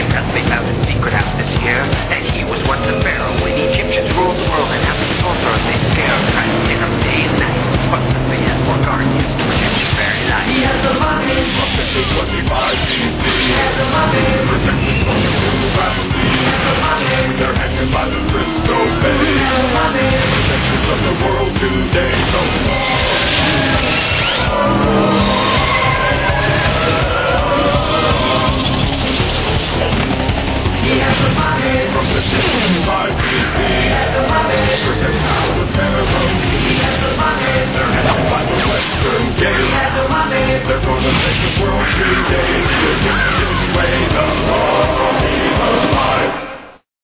because they found a secret out this year. That he was once a pharaoh when Egyptians ruled the world, and after sorcerers they scare, trying to get him day and night. But the man for guardians to protect his very life. He has the money. Prophecy 25 BC. He has the money. Protection from the true family. He has the money. They're hanging by the Crystal Bay. He has the money. Protectors of the world today. So he has the money. From the 25 BC. He has the money. Protect our pharaoh. He has the money. They're hanging by the Western Gate. He has the money. They're gonna make the world today. The Egyptian way.